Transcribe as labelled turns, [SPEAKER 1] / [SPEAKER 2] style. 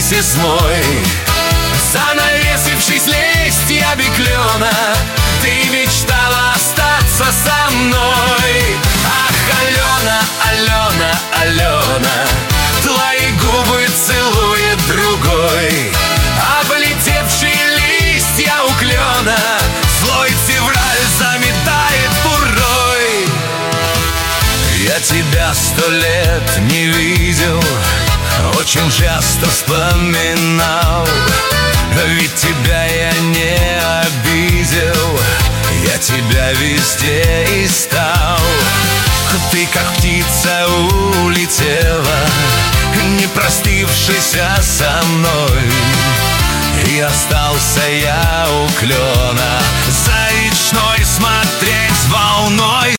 [SPEAKER 1] месяц мой, занавесившись листьями клена, ты мечтала остаться со мной. Ах, Алена, Алена, Алена, твои губы целует другой. Облетевшие листья у клена злой февраль заметает бурой. Я тебя 100 лет не видел, очень часто вспоминал, ведь тебя я не обидел, я тебя везде искал. Ты как птица улетела, не простившись со мной, и остался я у клена.